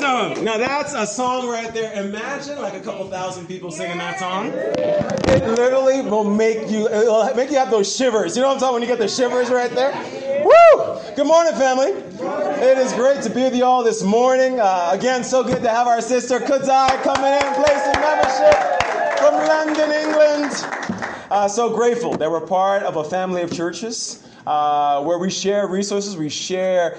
Awesome. Now that's a song right there. Imagine like a couple thousand people singing that song. It literally will it'll make you have those shivers. You know what I'm talking when you get the shivers right there? Woo! Good morning, family. It is great to be with you all this morning. Again, so good to have our sister Kudzai coming in, placing membership from London, England. So grateful that we're part of a family of churches where we share resources, we share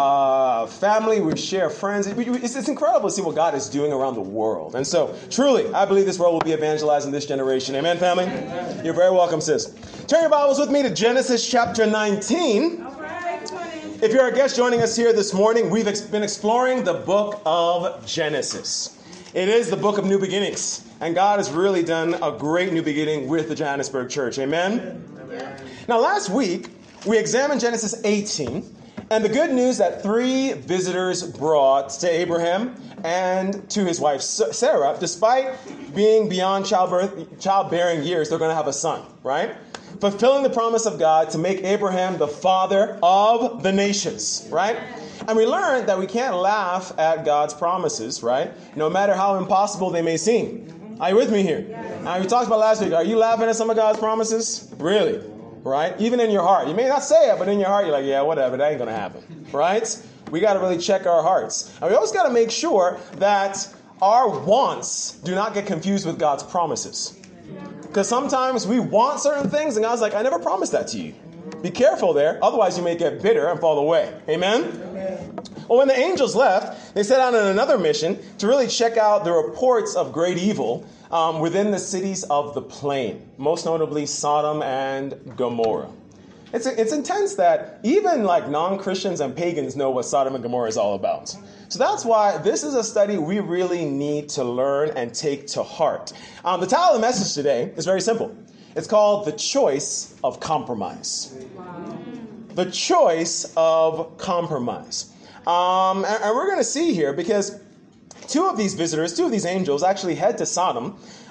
family, we share friends. It's incredible to see what God is doing around the world. And so, truly, I believe this world will be evangelized in this generation. Amen, family? Amen. You're very welcome, sis. Turn your Bibles with me to Genesis chapter 19. All right, if you're a guest joining us here this morning, we've been exploring the book of Genesis. It is the book of new beginnings. And God has really done a great new beginning with the Johannesburg Church. Amen? Amen. Now, last week, we examined Genesis 18, and the good news that 3 visitors brought to Abraham and to his wife Sarah, despite being beyond childbearing years, they're going to have a son, right? Fulfilling the promise of God to make Abraham the father of the nations, right? And we learned that we can't laugh at God's promises, right? No matter how impossible they may seem. Are you with me here? Now, we talked about last week. Are you laughing at some of God's promises? Really? Right? Even in your heart. You may not say it, but in your heart, you're like, yeah, whatever. That ain't going to happen. Right? We got to really check our hearts. And we always got to make sure that our wants do not get confused with God's promises. Because sometimes we want certain things, and God's like, I never promised that to you. Be careful there. Otherwise, you may get bitter and fall away. Amen? Amen. Well, when the angels left, they set out on another mission to really check out the reports of great evil within the cities of the plain, most notably Sodom and Gomorrah. It's intense that even like non-Christians and pagans know what Sodom and Gomorrah is all about. So that's why this is a study we really need to learn and take to heart. The title of the message today is very simple. It's called The Choice of Compromise. Wow. The Choice of Compromise. And we're going to see here because 2 of these visitors, 2 of these angels actually head to Sodom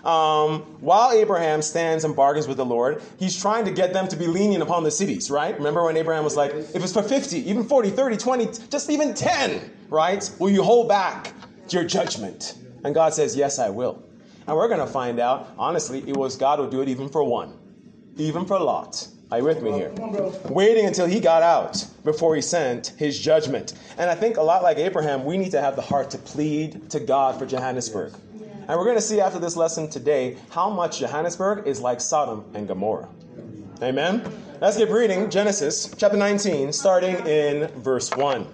while Abraham stands and bargains with the Lord. He's trying to get them to be lenient upon the cities, right? Remember when Abraham was like, if it's for 50, even 40, 30, 20, just even 10, right? Will you hold back your judgment? And God says, yes, I will. And we're going to find out, honestly, it was God would do it even for 1, even for Lot. Are you with me here? Waiting until he got out before he sent his judgment. And I think a lot like Abraham, we need to have the heart to plead to God for Johannesburg. And we're going to see after this lesson today how much Johannesburg is like Sodom and Gomorrah. Amen? Let's keep reading Genesis chapter 19, starting in verse 1.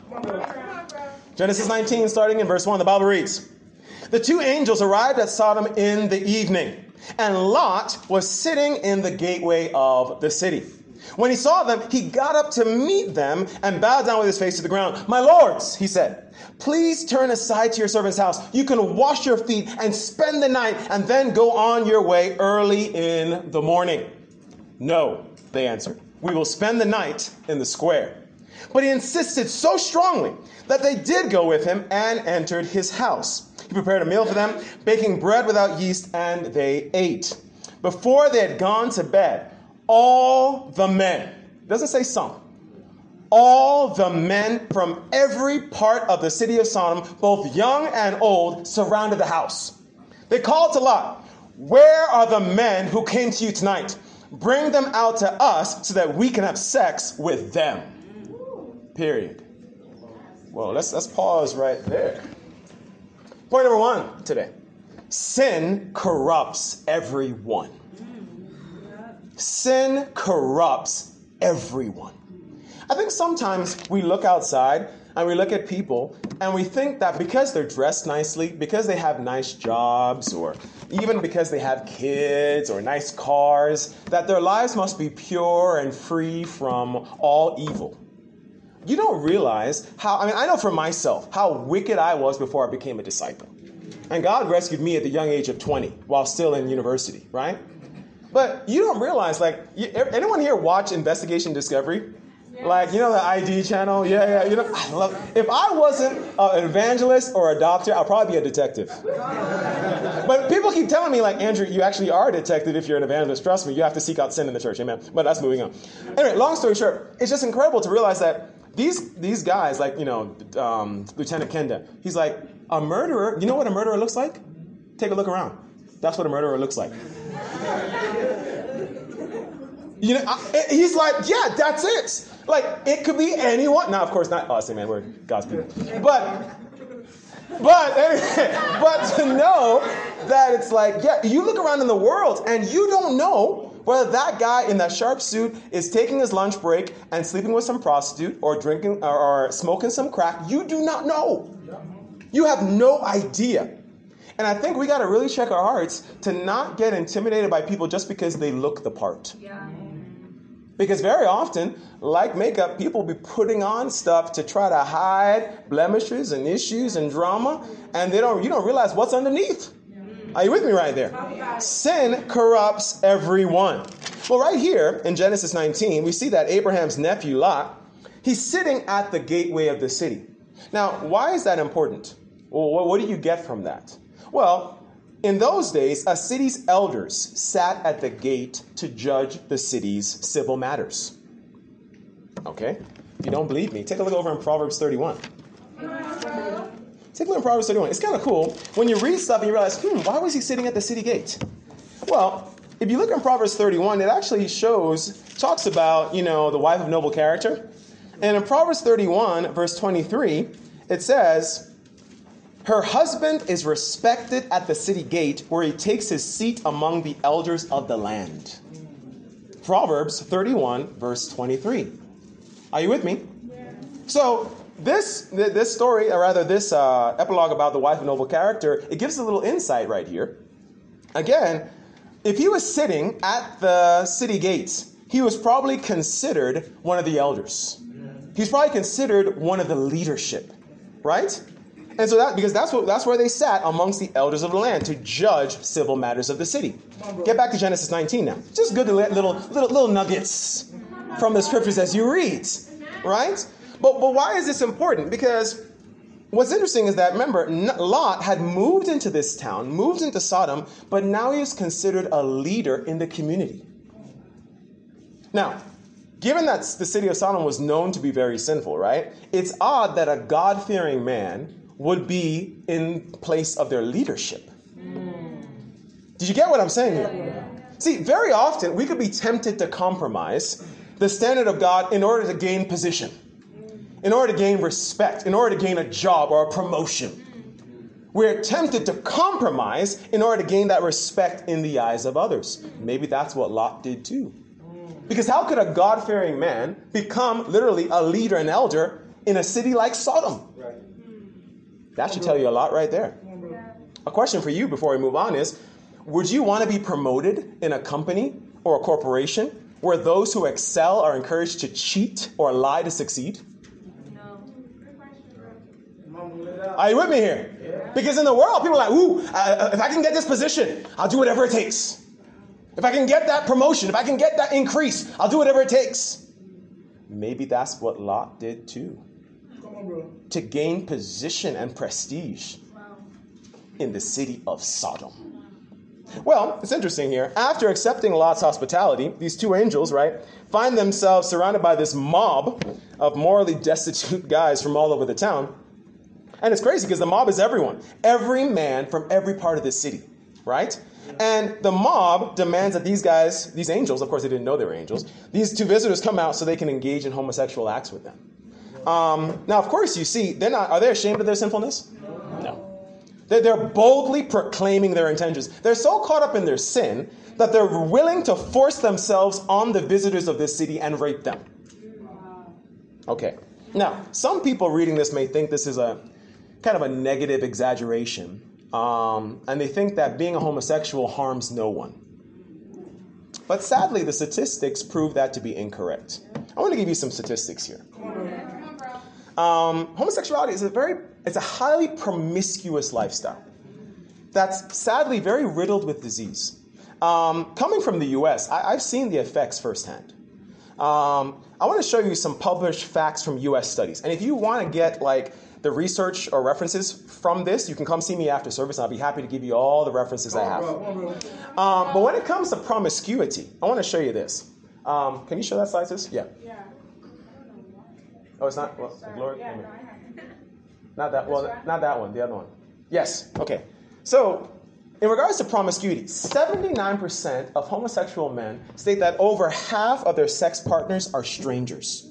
Genesis 19, starting in verse 1, the Bible reads, The 2 angels arrived at Sodom in the evening, and Lot was sitting in the gateway of the city. When he saw them, he got up to meet them and bowed down with his face to the ground. My lords, he said, please turn aside to your servant's house. You can wash your feet and spend the night and then go on your way early in the morning. No, they answered. We will spend the night in the square. But he insisted so strongly that they did go with him and entered his house. He prepared a meal for them, baking bread without yeast, and they ate. Before they had gone to bed, all the men, it doesn't say some, all the men from every part of the city of Sodom, both young and old, surrounded the house. They called to Lot, where are the men who came to you tonight? Bring them out to us so that we can have sex with them. Period. Well, let's pause right there. Point number 1 today. Sin corrupts everyone. Sin corrupts everyone. I think sometimes we look outside and we look at people and we think that because they're dressed nicely, because they have nice jobs, or even because they have kids or nice cars, that their lives must be pure and free from all evil. You don't realize I know for myself how wicked I was before I became a disciple. And God rescued me at the young age of 20 while still in university, right? But you don't realize, anyone here watch Investigation Discovery? Yes. Like, the ID channel? Yeah. I love it. If I wasn't an evangelist or a doctor, I'd probably be a detective. But people keep telling me, Andrew, you actually are a detective if you're an evangelist. Trust me, you have to seek out sin in the church. Amen. But that's moving on. Anyway, long story short, it's just incredible to realize that these guys, like, Lieutenant Kenda, he's like, a murderer, you know what a murderer looks like? Take a look around. That's what a murderer looks like. He's like, yeah, that's it. Like, it could be anyone. Now, of course, not us, man, we're God's people. But to know that it's like, yeah, you look around in the world and you don't know whether that guy in that sharp suit is taking his lunch break and sleeping with some prostitute or drinking or smoking some crack. You do not know. You have no idea. And I think we got to really check our hearts to not get intimidated by people just because they look the part. Yeah. Because very often, like makeup, people be putting on stuff to try to hide blemishes and issues and drama, and you don't realize what's underneath. Are you with me right there? Sin corrupts everyone. Well, right here in Genesis 19, we see that Abraham's nephew Lot, he's sitting at the gateway of the city. Now, why is that important? Well, what do you get from that? Well, in those days, a city's elders sat at the gate to judge the city's civil matters. Okay? If you don't believe me, take a look over in Proverbs 31. Take a look in Proverbs 31. It's kind of cool. When you read stuff and you realize, why was he sitting at the city gate? Well, if you look in Proverbs 31, it actually talks about, the wife of noble character. And in Proverbs 31, verse 23, it says, her husband is respected at the city gate where he takes his seat among the elders of the land. Proverbs 31, verse 23. Are you with me? Yeah. So this story, or rather this epilogue about the wife of noble character, it gives a little insight right here. Again, if he was sitting at the city gates, he was probably considered one of the elders. He's probably considered one of the leadership, right? And so that's where they sat amongst the elders of the land to judge civil matters of the city. Get back to Genesis 19 now. Just good little nuggets from the scriptures as you read, right? But why is this important? Because what's interesting is that, remember, Lot had moved into this town, moved into Sodom, but now he is considered a leader in the community. Now, given that the city of Sodom was known to be very sinful, right? It's odd that a God-fearing man would be in place of their leadership. Did you get what I'm saying here? See, very often we could be tempted to compromise the standard of God in order to gain position, in order to gain respect, in order to gain a job or a promotion. We're tempted to compromise in order to gain that respect in the eyes of others. Maybe that's what Lot did too. Because how could a God-fearing man become literally a leader and elder in a city like Sodom? That should tell you a lot right there. A question for you before we move on is, would you want to be promoted in a company or a corporation where those who excel are encouraged to cheat or lie to succeed? No. Are you with me here? Because in the world, people are like, if I can get this position, I'll do whatever it takes. If I can get that promotion, if I can get that increase, I'll do whatever it takes. Maybe that's what Lot did too. To gain position and prestige in the city of Sodom. Well, it's interesting here. After accepting Lot's hospitality, these two angels, right, find themselves surrounded by this mob of morally destitute guys from all over the town. And it's crazy because the mob is everyone. Every man from every part of the city, right? And the mob demands that these guys, these angels, of course they didn't know they were angels, these two visitors come out so they can engage in homosexual acts with them. Now, of course, you see, are they ashamed of their sinfulness? No. They're boldly proclaiming their intentions. They're so caught up in their sin that they're willing to force themselves on the visitors of this city and rape them. Okay. Now, some people reading this may think this is a kind of a negative exaggeration. And they think that being a homosexual harms no one. But sadly, the statistics prove that to be incorrect. I want to give you some statistics here. Homosexuality is it's a highly promiscuous lifestyle that's sadly very riddled with disease. Coming from the U.S., I've seen the effects firsthand. I want to show you some published facts from U.S. studies. And if you want to get the research or references from this, you can come see me after service, and I'll be happy to give you all the references I have. But when it comes to promiscuity, I want to show you this. Can you show that slide, sis? Yeah. Oh, it's not. Well, glory. Not that. Well, not that one. The other one. Yes. Okay. So, in regards to promiscuity, 79% of homosexual men state that over half of their sex partners are strangers.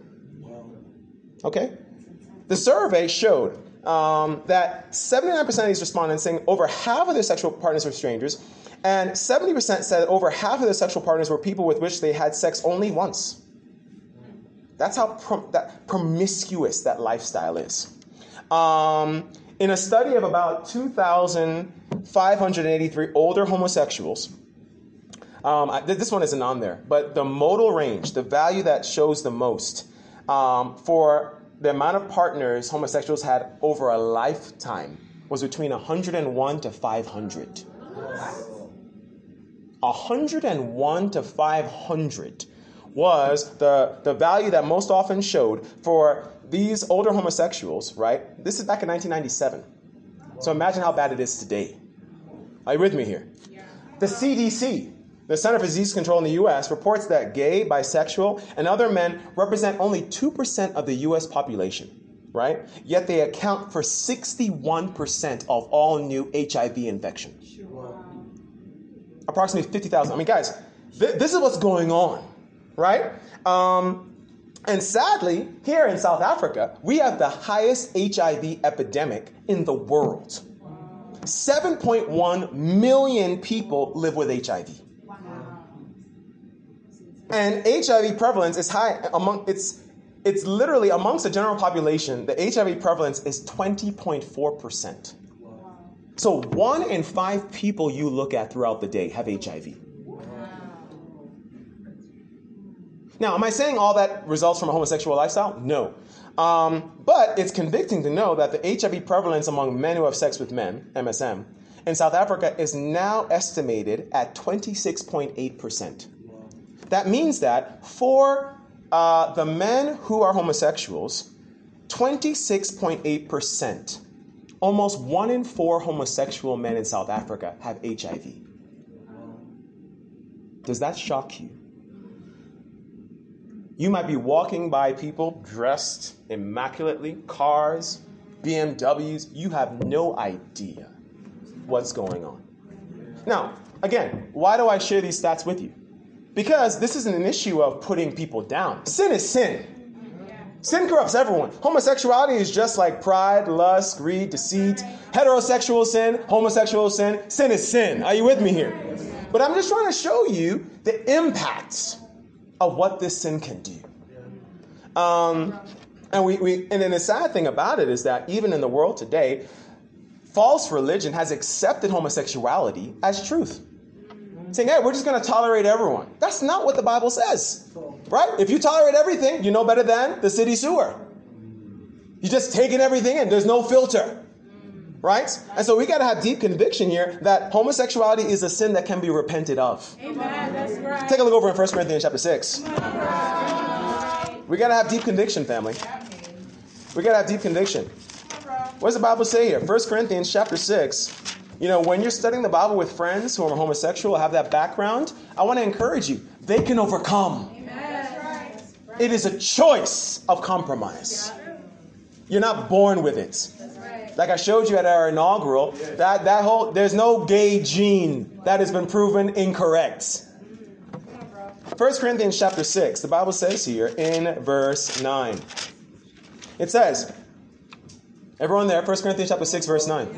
Okay? The survey showed that 79% of these respondents saying over half of their sexual partners were strangers, and 70% said over half of their sexual partners were people with which they had sex only once. That's how promiscuous that lifestyle is. In a study of about 2,583 older homosexuals, this one isn't on there, but the modal range, the value that shows the most for the amount of partners homosexuals had over a lifetime was between 101 to 500. 101 to 500 was the value that most often showed for these older homosexuals, right? This is back in 1997. So imagine how bad it is today. Are you with me here? The CDC, the Center for Disease Control in the U.S., reports that gay, bisexual, and other men represent only 2% of the U.S. population, right? Yet they account for 61% of all new HIV infections. Approximately 50,000. I mean, guys, this is what's going on, right? And sadly, here in South Africa, we have the highest HIV epidemic in the world. 7.1 million people live with HIV. And HIV prevalence is high it's literally amongst the general population, the HIV prevalence is 20.4%. So 1 in 5 people you look at throughout the day have HIV. Now, am I saying all that results from a homosexual lifestyle? No. But it's convicting to know that the HIV prevalence among men who have sex with men, MSM, in South Africa is now estimated at 26.8%. That means that for the men who are homosexuals, 26.8%, almost 1 in 4 homosexual men in South Africa have HIV. Does that shock you? You might be walking by people dressed immaculately, cars, BMWs. You have no idea what's going on. Now, again, why do I share these stats with you? Because this isn't an issue of putting people down. Sin is sin. Sin corrupts everyone. Homosexuality is just like pride, lust, greed, deceit. Heterosexual sin, homosexual sin. Sin is sin. Are you with me here? But I'm just trying to show you the impacts of what this sin can do. And then the sad thing about it is that even in the world today, false religion has accepted homosexuality as truth. Saying, hey, we're just going to tolerate everyone. That's not what the Bible says, right? If you tolerate everything, you know better than the city sewer. You're just taking everything in. There's no filter, right? And so we got to have deep conviction here that homosexuality is a sin that can be repented of. Amen. That's right. Take a look over in 1 Corinthians chapter 6. We got to have deep conviction, family. We got to have deep conviction. What does the Bible say here? 1 Corinthians chapter 6. You know, when you're studying the Bible with friends who are homosexual, have that background, I want to encourage you. They can overcome. Amen. It is a choice of compromise. You're not born with it. Like I showed you at our inaugural, that whole there's no gay gene that has been proven incorrect. 1 Corinthians chapter 6, the Bible says here in verse 9. It says, everyone there, 1 Corinthians chapter 6, verse 9.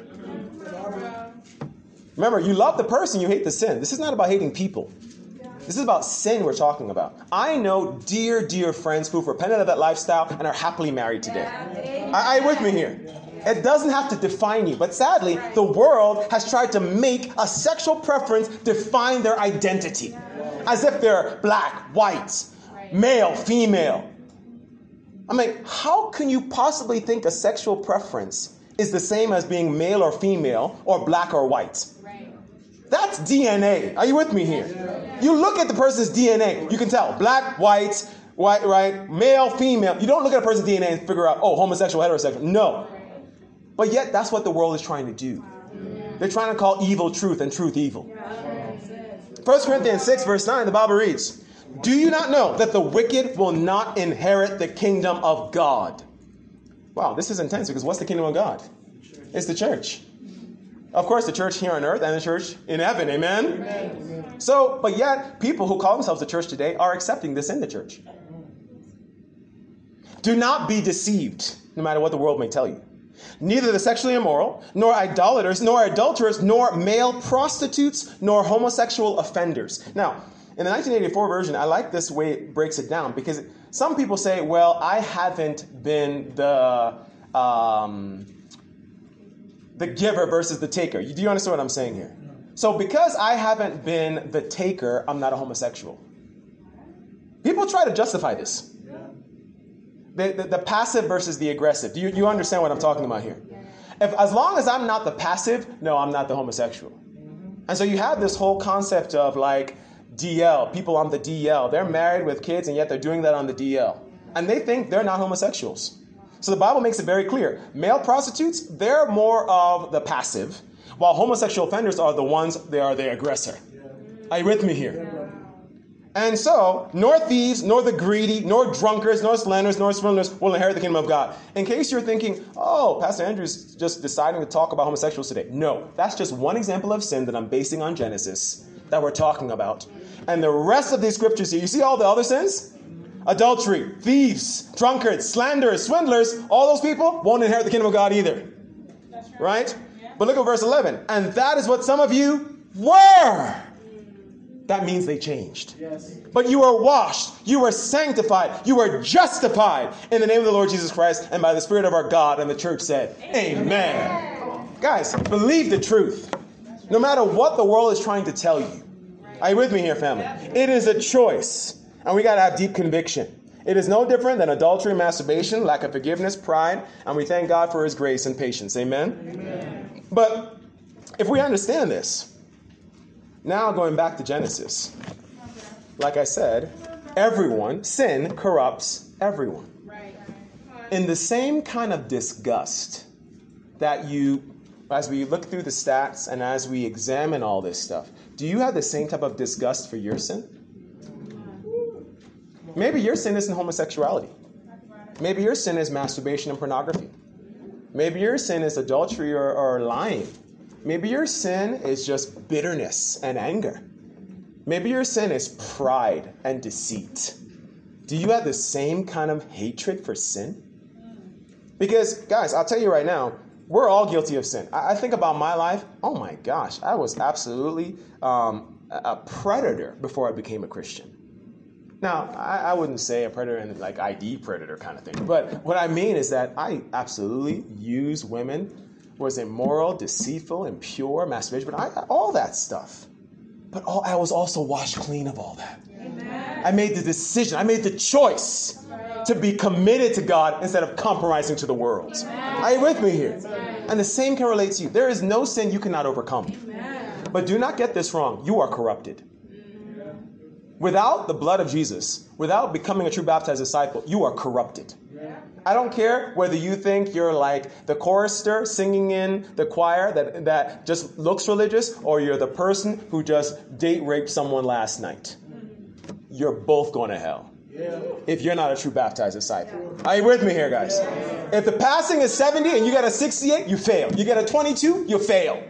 Remember, you love the person, you hate the sin. This is not about hating people. This is about sin we're talking about. I know dear, dear friends who've repented of that lifestyle and are happily married today. Are you with me here? It doesn't have to define you. But sadly, the world has tried to make a sexual preference define their identity. As if they're black, white, male, female. I mean, how can you possibly think a sexual preference is the same as being male or female or black or white? That's DNA. Are you with me here? You look at the person's DNA. You can tell black, white, right, male, female. You don't look at a person's DNA and figure out, oh, homosexual, heterosexual. No. But yet, that's what the world is trying to do. They're trying to call evil truth and truth evil. 1 Corinthians 6, verse 9, the Bible reads, Do you not know that the wicked will not inherit the kingdom of God? Wow, this is intense because what's the kingdom of God? It's the church. Of course, the church here on earth and the church in heaven. Amen? Amen. So, but yet, people who call themselves the church today are accepting this in the church. Do not be deceived, no matter what the world may tell you. Neither the sexually immoral, nor idolaters, nor adulterers, nor male prostitutes, nor homosexual offenders. Now, in the 1984 version, I like this way it breaks it down because some people say, well, I haven't been the giver versus the taker. Do you understand what I'm saying here? So because I haven't been the taker, I'm not a homosexual. People try to justify this. The passive versus the aggressive. Do you understand what I'm talking about here? As long as I'm not the passive, no, I'm not the homosexual. And so you have this whole concept of like DL, people on the DL. They're married with kids and yet they're doing that on the DL. And they think they're not homosexuals. So the Bible makes it very clear. Male prostitutes, they're more of the passive, while homosexual offenders are the ones, they are the aggressor. Are you with me here? And so, nor thieves, nor the greedy, nor drunkards, nor slanderers, nor swindlers will inherit the kingdom of God. In case you're thinking, oh, Pastor Andrew's just deciding to talk about homosexuals today. No, that's just one example of sin that I'm basing on Genesis that we're talking about. And the rest of these scriptures here, you see all the other sins? Adultery, thieves, drunkards, slanderers, swindlers, all those people won't inherit the kingdom of God either. That's right? Yeah. But look at verse 11. And that is what some of you were. That means they changed. Yes. But you were washed, you were sanctified, you were justified in the name of the Lord Jesus Christ and by the Spirit of our God. And the church said, Amen. Guys, believe the truth. No matter what the world is trying to tell you. Are you with me here, family? It is a choice. And we got to have deep conviction. It is no different than adultery, masturbation, lack of forgiveness, pride. And we thank God for his grace and patience. Amen? Amen. But if we understand this, now going back to Genesis, like I said, sin corrupts everyone. In the same kind of disgust that as we look through the stats and as we examine all this stuff, do you have the same type of disgust for your sin? Maybe your sin isn't homosexuality. Maybe your sin is masturbation and pornography. Maybe your sin is adultery or lying. Maybe your sin is just bitterness and anger. Maybe your sin is pride and deceit. Do you have the same kind of hatred for sin? Because, guys, I'll tell you right now, we're all guilty of sin. I think about my life. Oh, my gosh. I was absolutely a predator before I became a Christian. Now, I wouldn't say a predator in like ID predator kind of thing. But what I mean is that I absolutely used women, was immoral, deceitful, impure, masturbation, but all that stuff. But I was also washed clean of all that. Amen. I made the decision. I made the choice to be committed to God instead of compromising to the world. Amen. Are you with me here? Amen. And the same can relate to you. There is no sin you cannot overcome. Amen. But do not get this wrong. You are corrupted. Without the blood of Jesus, without becoming a true baptized disciple, you are corrupted. I don't care whether you think you're like the chorister singing in the choir that just looks religious, or you're the person who just date raped someone last night. You're both going to hell if you're not a true baptized disciple. Are you with me here, guys? If the passing is 70 and you got a 68, you fail. You get a 22, you fail.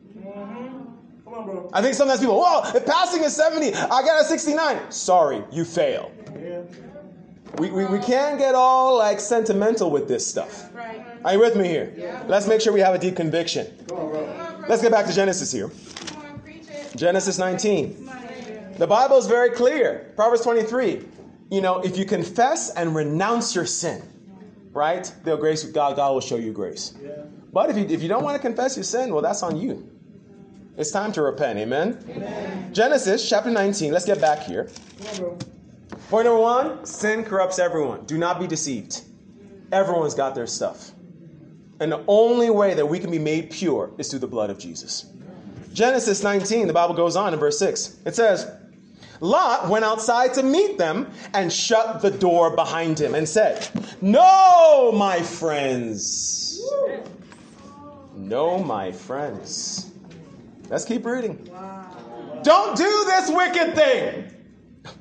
I think sometimes people, if passing is 70, I got a 69. Sorry, you fail. We can't get all like sentimental with this stuff. Right. Are you with me here? Yeah. Let's make sure we have a deep conviction. Let's get back to Genesis here. Genesis 19. The Bible is very clear. Proverbs 23. If you confess and renounce your sin, right? God will show you grace. Yeah. But if you don't want to confess your sin, well, that's on you. It's time to repent. Amen? Amen. Genesis chapter 19. Let's get back here. Point number 1, sin corrupts everyone. Do not be deceived. Everyone's got their stuff. And the only way that we can be made pure is through the blood of Jesus. Genesis 19, the Bible goes on in verse 6. It says, Lot went outside to meet them and shut the door behind him and said, No, my friends. No, my friends. Let's keep reading. Wow. Don't do this wicked thing.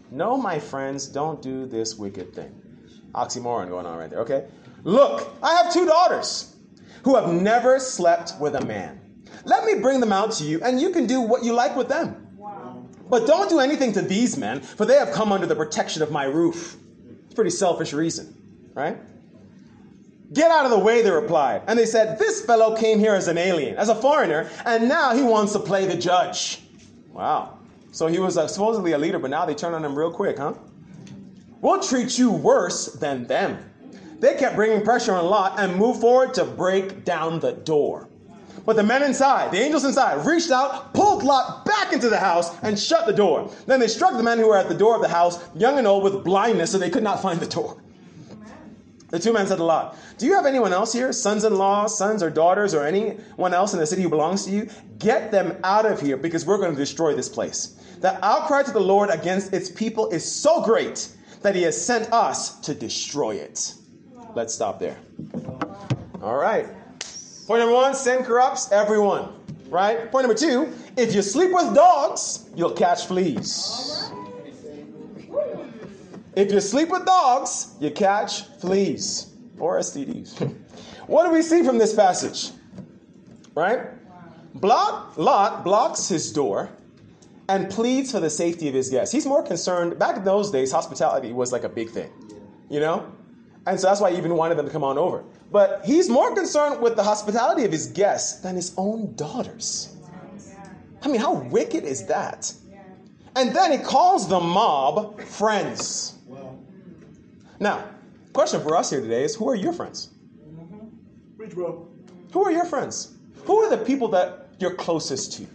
No, my friends, don't do this wicked thing. Oxymoron going on right there, okay? Look, I have 2 daughters who have never slept with a man. Let me bring them out to you, and you can do what you like with them. But don't do anything to these men, for they have come under the protection of my roof. It's a pretty selfish reason, right? Get out of the way, they replied. And they said, this fellow came here as an alien, as a foreigner, and now he wants to play the judge. Wow. So he was supposedly a leader, but now they turn on him real quick, huh? We'll treat you worse than them. They kept bringing pressure on Lot and moved forward to break down the door. But the men inside, the angels inside, reached out, pulled Lot back into the house, and shut the door. Then they struck the men who were at the door of the house, young and old, with blindness, so they could not find the door. The 2 men said to Lot, do you have anyone else here, sons-in-law, sons or daughters, or anyone else in the city who belongs to you? Get them out of here, because we're going to destroy this place. The outcry to the Lord against its people is so great that he has sent us to destroy it. Let's stop there. All right. Point number 1, sin corrupts everyone. Right? Point number 2, if you sleep with dogs, you'll catch fleas. If you sleep with dogs, you catch fleas or STDs. What do we see from this passage? Right? Lot blocks his door and pleads for the safety of his guests. He's more concerned. Back in those days, hospitality was like a big thing, you know? And so that's why he even wanted them to come on over. But he's more concerned with the hospitality of his guests than his own daughters. I mean, how wicked is that? And then he calls the mob friends. Now, question for us here today is, who are your friends? Preach, bro. Who are your friends? Who are the people that you're closest to?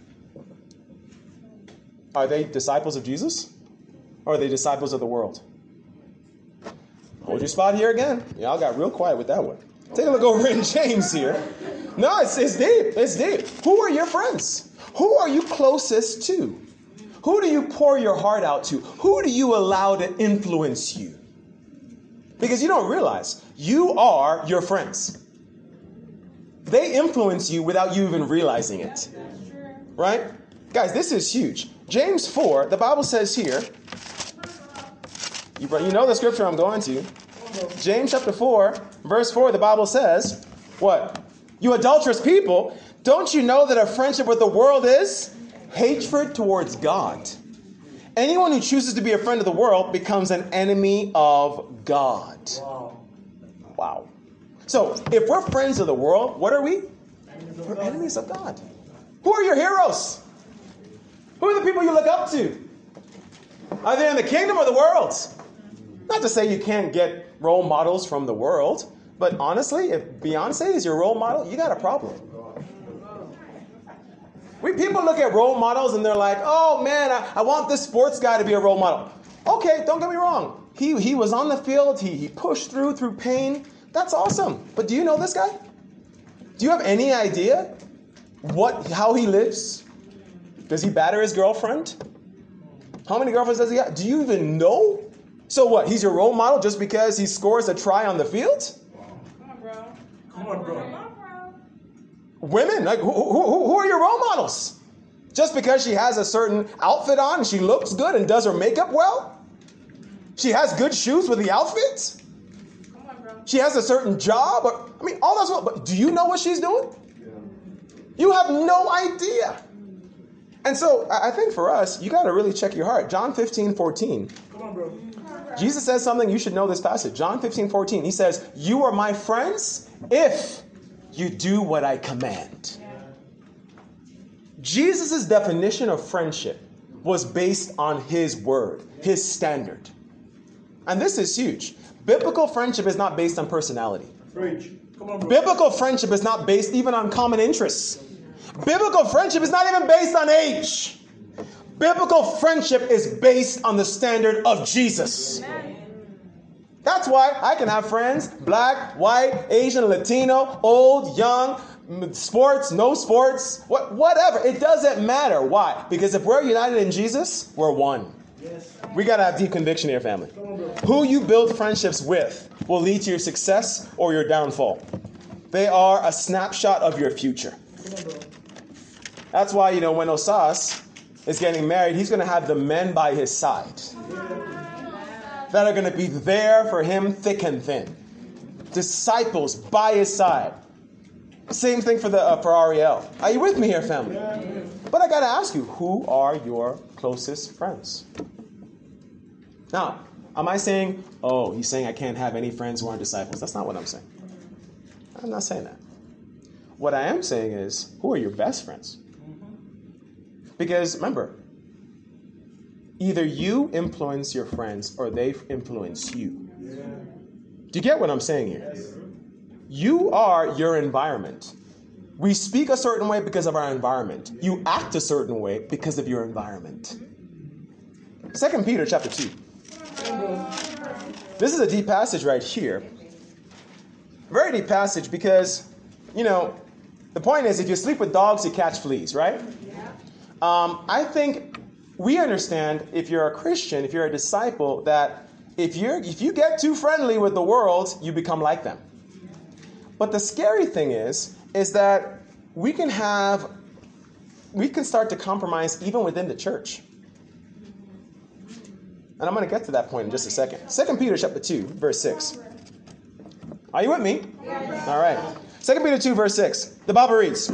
Are they disciples of Jesus? Or are they disciples of the world? Hold your spot here again. Y'all got real quiet with that one. Take a look over in James here. No, it's deep. It's deep. Who are your friends? Who are you closest to? Who do you pour your heart out to? Who do you allow to influence you? Because you don't realize you are your friends. They influence you without you even realizing it. Right? Guys, this is huge. James 4, the Bible says here, you know the scripture I'm going to. James chapter 4, verse 4, the Bible says, what? You adulterous people, don't you know that a friendship with the world is hatred towards God? Anyone who chooses to be a friend of the world becomes an enemy of God. Wow. So, if we're friends of the world, what are we? We're enemies of God. Who are your heroes? Who are the people you look up to? Are they in the kingdom or the world? Not to say you can't get role models from the world, but honestly, if Beyonce is your role model, you got a problem. People look at role models and they're like, oh man, I want this sports guy to be a role model. Okay, don't get me wrong. He was on the field, he pushed through pain. That's awesome. But do you know this guy? Do you have any idea how he lives? Does he batter his girlfriend? How many girlfriends does he have? Do you even know? So what? He's your role model just because he scores a try on the field? Come on, bro. Come on, bro. Women, like who are your role models? Just because she has a certain outfit on and she looks good and does her makeup well? She has good shoes with the outfit? Come on, bro. She has a certain job? All that's well. But do you know what she's doing? You have no idea. And so I think for us, you got to really check your heart. John 15:14. Come on, bro. Jesus says something, you should know this passage. John 15:14. He says, you are my friends if you do what I command. Jesus' definition of friendship was based on his word, his standard. And this is huge. Biblical friendship is not based on personality. Preach. Come on, bro. Biblical friendship is not based even on common interests. Biblical friendship is not even based on age. Biblical friendship is based on the standard of Jesus. That's why I can have friends, black, white, Asian, Latino, old, young, sports, no sports, whatever. It doesn't matter. Why? Because if we're united in Jesus, we're one. Yes. We got to have deep conviction here, family. Who you build friendships with will lead to your success or your downfall. They are a snapshot of your future. That's why, when Osas is getting married, he's going to have the men by his side that are going to be there for him thick and thin. Disciples by his side. Same thing for Ariel. Are you with me here, family? But I got to ask you, who are your closest friends? Now, am I saying, oh, he's saying I can't have any friends who aren't disciples? That's not what I'm saying. I'm not saying that. What I am saying is, who are your best friends? Because remember, either you influence your friends or they influence you. Do you get what I'm saying here? You are your environment. We speak a certain way because of our environment. You act a certain way because of your environment. 2 Peter chapter 2. This is a deep passage right here. Very deep passage because, the point is if you sleep with dogs, you catch fleas, right? I think we understand if you're a Christian, if you're a disciple, that if you get too friendly with the world, you become like them. But the scary thing is that we can start to compromise even within the church. And I'm going to get to that point in just a second. 2 Peter chapter 2, verse 6. Are you with me? Yes. All right. 2 Peter 2, verse 6. The Bible reads,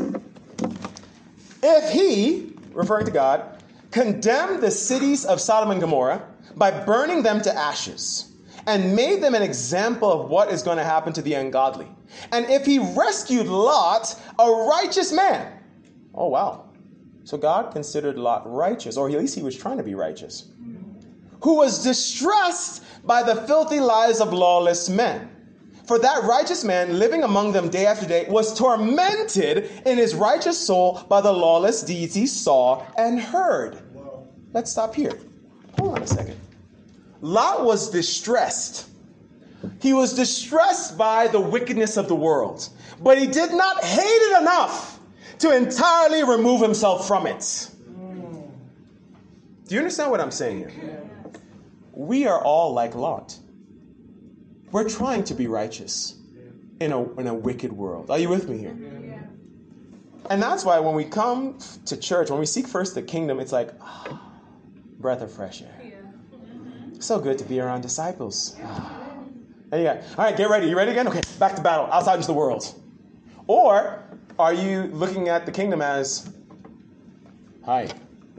if he, referring to God, condemned the cities of Sodom and Gomorrah by burning them to ashes and made them an example of what is going to happen to the ungodly. And if he rescued Lot, a righteous man. Oh, wow. So God considered Lot righteous, or at least he was trying to be righteous. Who was distressed by the filthy lives of lawless men. For that righteous man, living among them day after day, was tormented in his righteous soul by the lawless deeds he saw and heard. Let's stop here. Hold on a second. Lot was distressed. He was distressed by the wickedness of the world, but he did not hate it enough to entirely remove himself from it. Do you understand what I'm saying here? We are all like Lot. We're trying to be righteous in a wicked world. Are you with me here? And that's why when we come to church, when we seek first the kingdom, it's like, breath of fresh air. So good to be around disciples. There you go. All right, get ready. You ready again? Okay, back to battle, outside into the world. Or are you looking at the kingdom as, hi,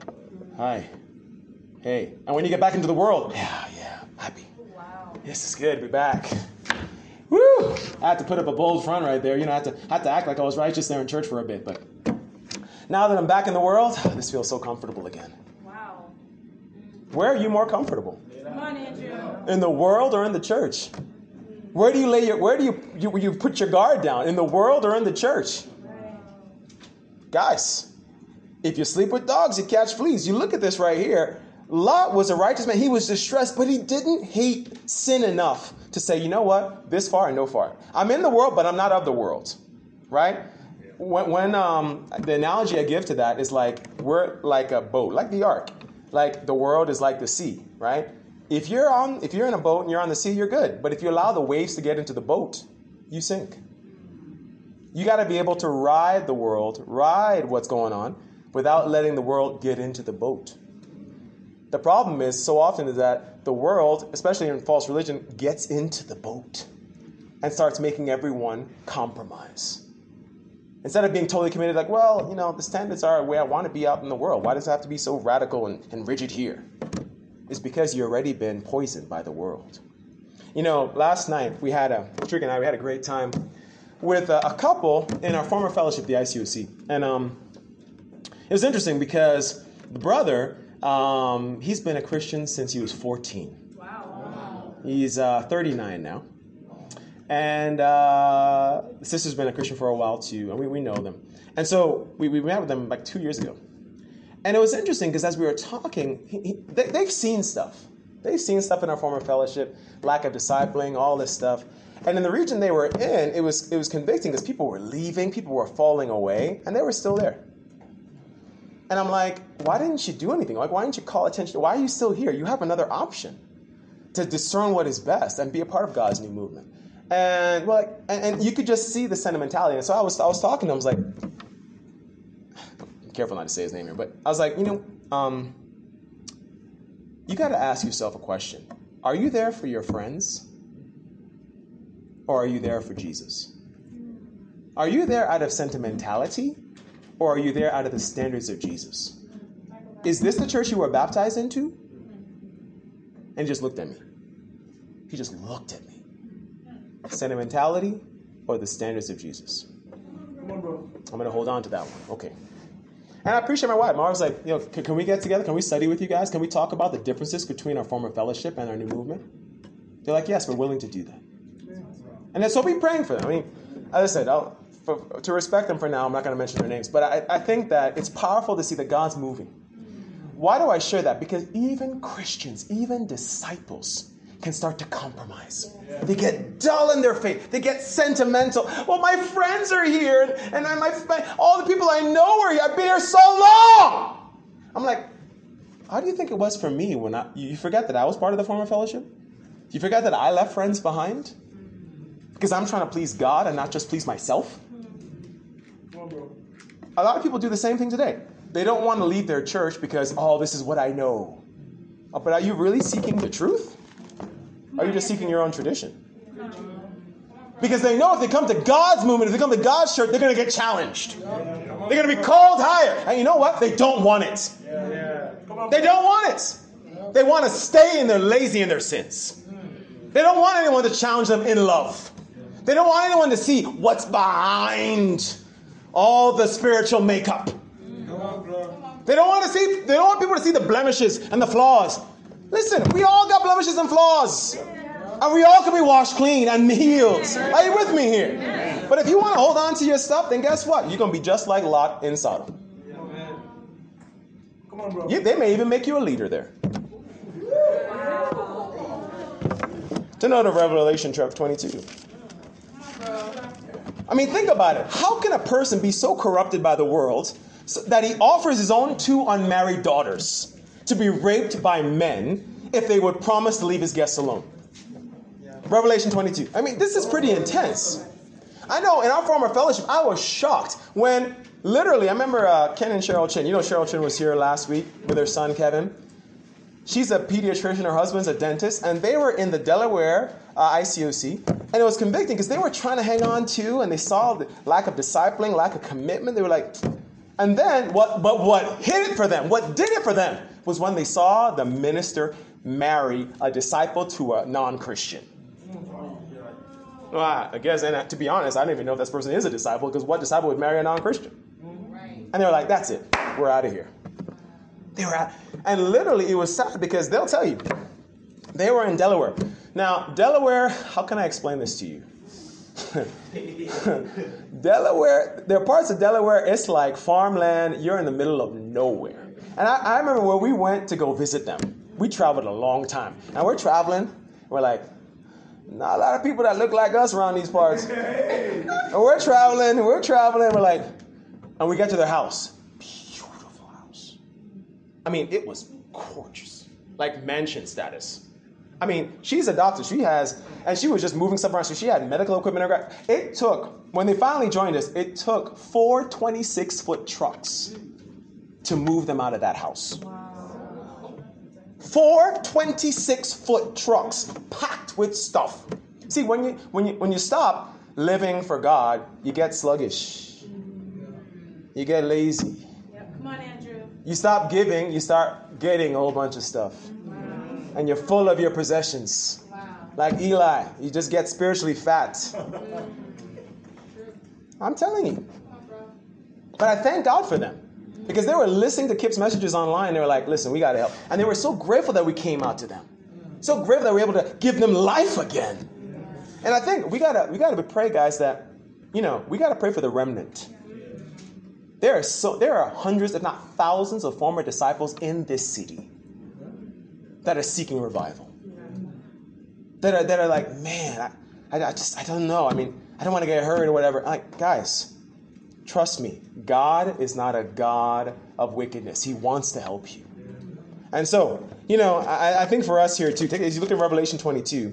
hey. And when you get back into the world, yeah, I'm happy. Wow. This is good to be back. Woo! I had to put up a bold front right there. I had to act like I was righteous there in church for a bit. But now that I'm back in the world, this feels so comfortable again. Wow. Where are you more comfortable? Come on, Andrew. In the world or in the church? Where do you put your guard down? In the world or in the church? Guys, if you sleep with dogs, you catch fleas. You look at this right here. Lot was a righteous man. He was distressed, but he didn't hate sin enough to say, you know what? This far and no far. I'm in the world, but I'm not of the world. Right? When the analogy I give to that is like we're like a boat, like the ark. Like the world is like the sea, right? If you're in a boat and you're on the sea, you're good. But if you allow the waves to get into the boat, you sink. You got to be able to ride the world, ride what's going on, without letting the world get into the boat. The problem is so often is that the world, especially in false religion, gets into the boat and starts making everyone compromise. Instead of being totally committed, like, well, the standards are the way I want to be out in the world. Why does it have to be so radical and rigid here? It's because you've already been poisoned by the world. Last night, Trick and I had a great time with a couple in our former fellowship, the ICOC. And it was interesting because the brother, he's been a Christian since he was 14. Wow. He's 39 now. And the sister's been a Christian for a while too, and we know them. And so we met with them like 2 years ago. And it was interesting because as we were talking, they've seen stuff. They've seen stuff in our former fellowship, lack of discipling, all this stuff. And in the region they were in, it was convicting because people were leaving, people were falling away, and they were still there. And I'm like, why didn't you do anything? Like, why didn't you call attention? Why are you still here? You have another option to discern what is best and be a part of God's new movement. And and you could just see the sentimentality. And so I was talking to him. I was like, I'm careful not to say his name here, but I was like, you got to ask yourself a question. Are you there for your friends? Or are you there for Jesus? Are you there out of sentimentality? Or are you there out of the standards of Jesus? Is this the church you were baptized into? And he just looked at me. He just looked at me. Sentimentality or the standards of Jesus? Come on, bro. I'm going to hold on to that one. Okay. And I appreciate my wife. My wife's like, can we get together? Can we study with you guys? Can we talk about the differences between our former fellowship and our new movement? They're like, yes, we're willing to do that. And then so be praying for them. I mean, as I said, to respect them for now, I'm not going to mention their names. But I think that it's powerful to see that God's moving. Why do I share that? Because even Christians, even disciples can start to compromise. They get dull in their faith. They get sentimental. Well, my friends are here, and all the people I know are here. I've been here so long. I'm like, how do you think it was for me when you forget that I was part of the former fellowship? You forget that I left friends behind? Because I'm trying to please God and not just please myself? Come on, bro. A lot of people do the same thing today. They don't want to leave their church because, this is what I know. But are you really seeking the truth? Or are you just seeking your own tradition? Because they know if they come to God's movement, if they come to God's church, they're going to get challenged. They're going to be called higher. And you know what? They don't want it. They don't want it. They want to stay in their lazy in their sins. They don't want anyone to challenge them in love. They don't want anyone to see what's behind all the spiritual makeup. They don't want people to see the blemishes and the flaws. Listen, we all got blemishes and flaws. And we all can be washed clean and healed. Are you with me here? But if you want to hold on to your stuff, then guess what? You're going to be just like Lot in Sodom. Come on, bro. They may even make you a leader there. To note of Revelation chapter 22. I mean, think about it. How can a person be so corrupted by the world that he offers his own 2 unmarried daughters to be raped by men if they would promise to leave his guests alone? Revelation 22. I mean, this is pretty intense. I know in our former fellowship, I was shocked when literally, I remember Ken and Cheryl Chin. You know, Cheryl Chin was here last week with her son, Kevin. She's a pediatrician. Her husband's a dentist. And they were in the Delaware ICOC. And it was convicting because they were trying to hang on to, and they saw the lack of discipling, lack of commitment. They were like, and then what hit it for them, what did it for them, was when they saw the minister marry a disciple to a non-Christian. Well, I guess, and to be honest, I don't even know if this person is a disciple, because what disciple would marry a non-Christian? Right. And they were like, that's it. We're out of here. They were out. And literally, it was sad because they'll tell you, they were in Delaware. Now, Delaware, how can I explain this to you? Delaware, there are parts of Delaware, it's like farmland. You're in the middle of nowhere. And I remember when we went to go visit them, we traveled a long time. And we're traveling, we're like, not a lot of people that look like us around these parts. And we're traveling, we're like, and we get to their house. Beautiful house. I mean, it was gorgeous. Like mansion status. I mean, she's a doctor. And she was just moving stuff around. So she had medical equipment. It took, when they finally joined us, it took 4 26-foot trucks to move them out of that house. Wow. 4 26-foot trucks packed with stuff. See, when you stop living for God, you get sluggish. You get lazy. Yep. Come on, Andrew. You stop giving, you start getting a whole bunch of stuff. And you're full of your possessions. Wow. Like Eli, you just get spiritually fat. I'm telling you. But I thank God for them. Because they were listening to Kip's messages online. They were like, listen, we got to help. And they were so grateful that we came out to them. So grateful that we were able to give them life again. And I think we gotta pray, guys, that, we got to pray for the remnant. There are hundreds, if not thousands, of former disciples in this city that are seeking revival. That are like, man, I don't know. I mean, I don't want to get hurt or whatever. Like, guys, trust me, God is not a God of wickedness. He wants to help you. And so, I think for us here too, as you look at Revelation 22,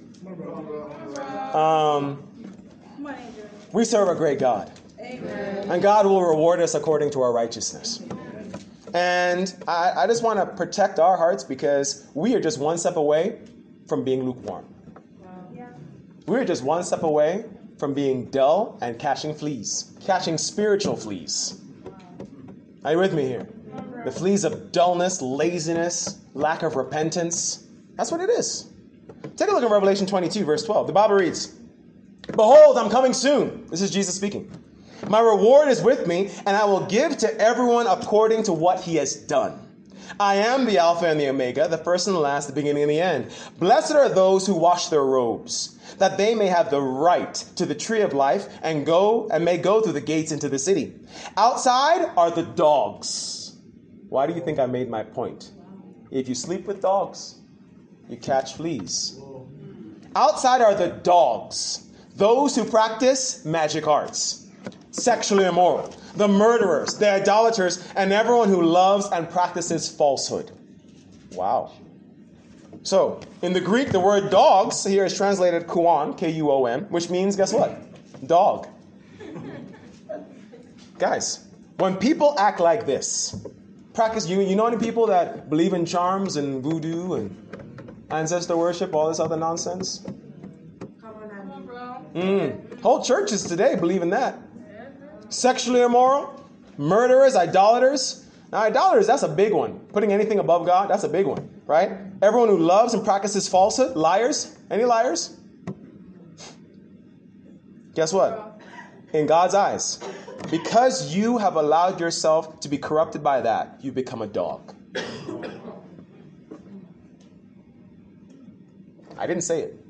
we serve a great God. Amen. And God will reward us according to our righteousness. And I just want to protect our hearts because we are just one step away from being lukewarm. Yeah. We're just one step away from being dull and catching fleas, catching spiritual fleas. Are you with me here? The fleas of dullness, laziness, lack of repentance. That's what it is. Take a look at Revelation 22, verse 12. The Bible reads, "Behold, I'm coming soon." This is Jesus speaking. "My reward is with me, and I will give to everyone according to what he has done. I am the Alpha and the Omega, the first and the last, the beginning and the end. Blessed are those who wash their robes, that they may have the right to the tree of life and may go through the gates into the city. Outside are the dogs." Why do you think I made my point? If you sleep with dogs, you catch fleas. Outside are the dogs, those who practice magic arts, sexually immoral, the murderers, the idolaters, and everyone who loves and practices falsehood. Wow. So, in the Greek, the word dogs here is translated kuon, K-U-O-N, which means, guess what? Dog. Guys, when people act like this, practice, you know any people that believe in charms and voodoo and ancestor worship, all this other nonsense? Come on, bro. Whole churches today believe in that. Sexually immoral, murderers, idolaters. Now, idolaters, that's a big one. Putting anything above God, that's a big one, right? Everyone who loves and practices falsehood, liars. Any liars? Guess what? In God's eyes, because you have allowed yourself to be corrupted by that, you become a dog. I didn't say it.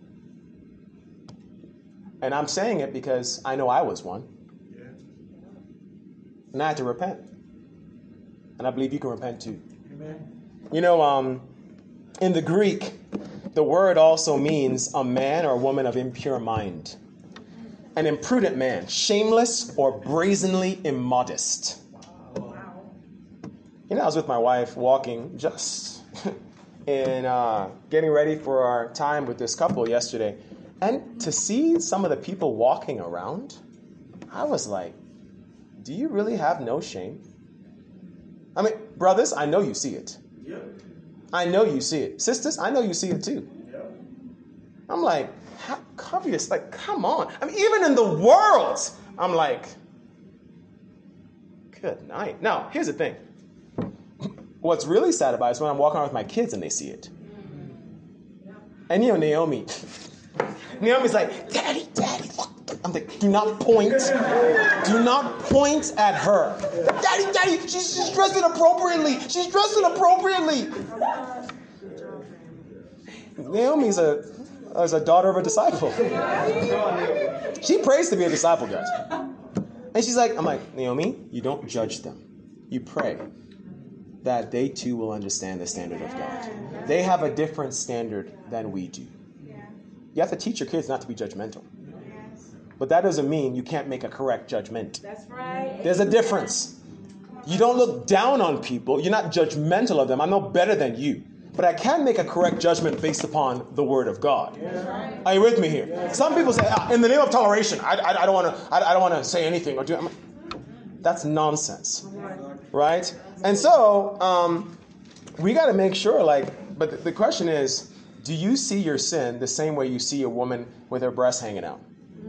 And I'm saying it because I know I was one. And I had to repent. And I believe you can repent too. Amen. You know, in the Greek, the word also means a man or a woman of impure mind. An imprudent man, shameless or brazenly immodest. You know, I was with my wife walking just in getting ready for our time with this couple yesterday. And to see some of the people walking around, I was like, do you really have no shame? I mean, brothers, I know you see it. Yep. I know you see it. Sisters, I know you see it too. Yep. I'm like, how covetous? Like, come on. I mean, even in the world, I'm like, good night. Now, here's the thing. What's really sad about it is when I'm walking around with my kids and they see it. And you know, Naomi's like, Daddy, Daddy. I'm like, do not point. Do not point at her. Daddy, Daddy, she's dressed inappropriately. She's dressed inappropriately. Naomi's a daughter of a disciple. She prays to be a disciple, guys. And she's like, I'm like, Naomi, you don't judge them. You pray that they too will understand the standard of God. They have a different standard than we do. You have to teach your kids not to be judgmental. But that doesn't mean you can't make a correct judgment. That's right. There's a difference. You don't look down on people. You're not judgmental of them. I'm no better than you. But I can make a correct judgment based upon the word of God. Yeah. Are you with me here? Yeah. Some people say, in the name of toleration, I don't want to say anything or do. That's nonsense, right? And so we got to make sure. But the question is, do you see your sin the same way you see a woman with her breasts hanging out?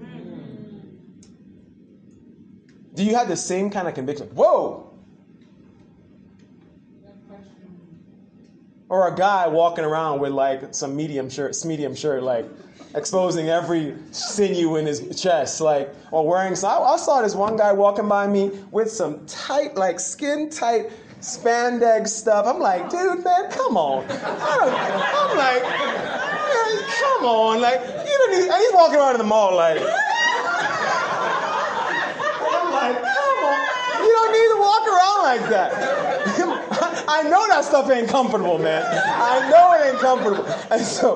Do you have the same kind of conviction? Whoa! Or a guy walking around with like some medium shirt, like exposing every sinew in his chest, like, or wearing some. I saw this one guy walking by me with some tight, like skin tight spandex stuff. I'm like, dude, man, come on. I'm like, man, come on, like, you don't need. And he's walking around in the mall like. You don't need to walk around like that. I know that stuff ain't comfortable, man. I know it ain't comfortable. And so,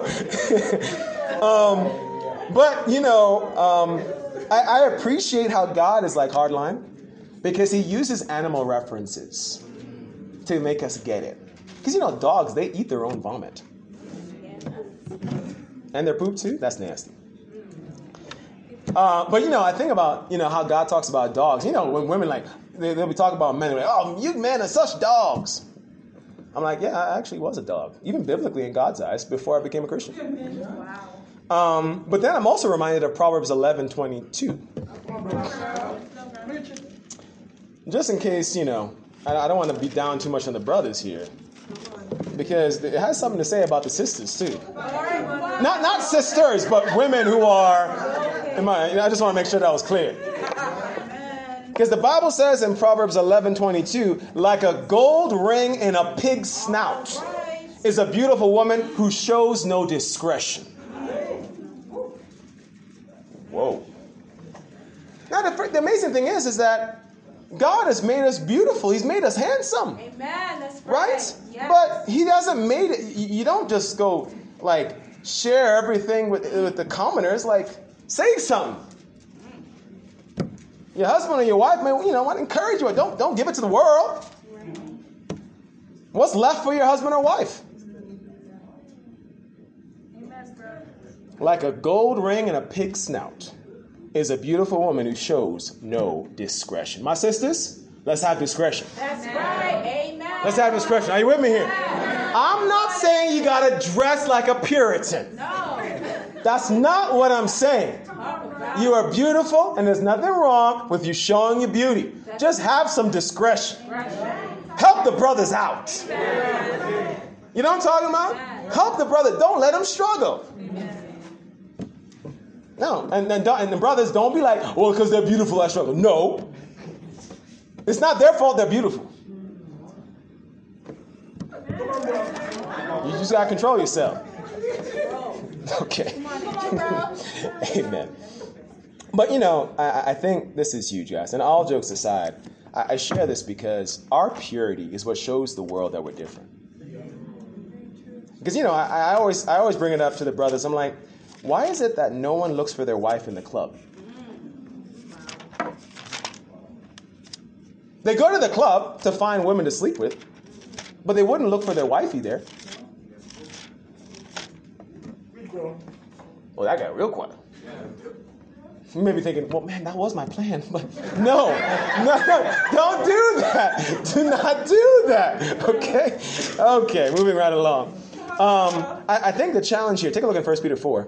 but, you know, I appreciate how God is like hardline because he uses animal references to make us get it. Because, you know, dogs, they eat their own vomit. And their poop, too? That's nasty. But I think about how God talks about dogs. When women they'll be talking about men, like, oh, you men are such dogs. I'm like, yeah, I actually was a dog, even biblically in God's eyes, before I became a Christian. Wow. But then I'm also reminded of Proverbs 11:22. Just in case, I don't want to be down too much on the brothers here, because it has something to say about the sisters too. Not sisters, but women who are. I just want to make sure that was clear. Because the Bible says in Proverbs 11:22, like a gold ring in a pig's snout is a beautiful woman who shows no discretion. Whoa. Now, the amazing thing is that God has made us beautiful. He's made us handsome. Amen. That's Right? Yes. But he hasn't made it. You don't just go, share everything with the commoners. Say something. Your husband or your wife may, want to encourage you. Don't give it to the world. What's left for your husband or wife? Amen, bro. Like a gold ring in a pig's snout is a beautiful woman who shows no discretion. My sisters, let's have discretion. That's right. Amen. Let's have discretion. Are you with me here? I'm not saying you got to dress like a Puritan. No. That's not what I'm saying. You are beautiful, and there's nothing wrong with you showing your beauty. Just have some discretion. Help the brothers out. You know what I'm talking about? Help the brother. Don't let them struggle. No, and the brothers don't be like, well, because they're beautiful, I struggle. No. It's not their fault they're beautiful. You just got to control yourself. Okay. Amen. But, I think this is huge, guys. And all jokes aside, I share this because our purity is what shows the world that we're different. Because, I always bring it up to the brothers. I'm like, why is it that no one looks for their wife in the club? They go to the club to find women to sleep with, but they wouldn't look for their wifey there. Well, that got real quiet. You may be thinking, well, man, that was my plan. But no, don't do that. Do not do that. Okay, moving right along. I think the challenge here, take a look at 1 Peter 4.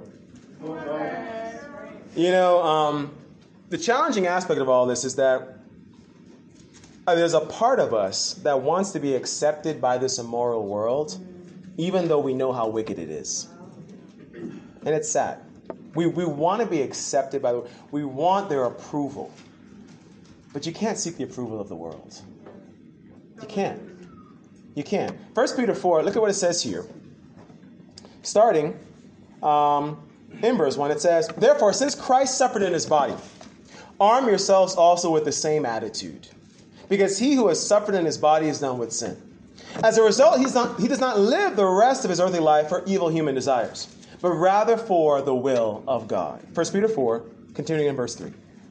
The challenging aspect of all this is that there's a part of us that wants to be accepted by this immoral world, even though we know how wicked it is. And it's sad. We want to be accepted by we want their approval. But you can't seek the approval of the world. You can't. You can't. 1 Peter 4, look at what it says here. Starting in verse 1, it says, therefore, since Christ suffered in his body, arm yourselves also with the same attitude. Because he who has suffered in his body is done with sin. As a result, he does not live the rest of his earthly life for evil human desires, but rather for the will of God. 1 Peter 4, continuing in verse 3.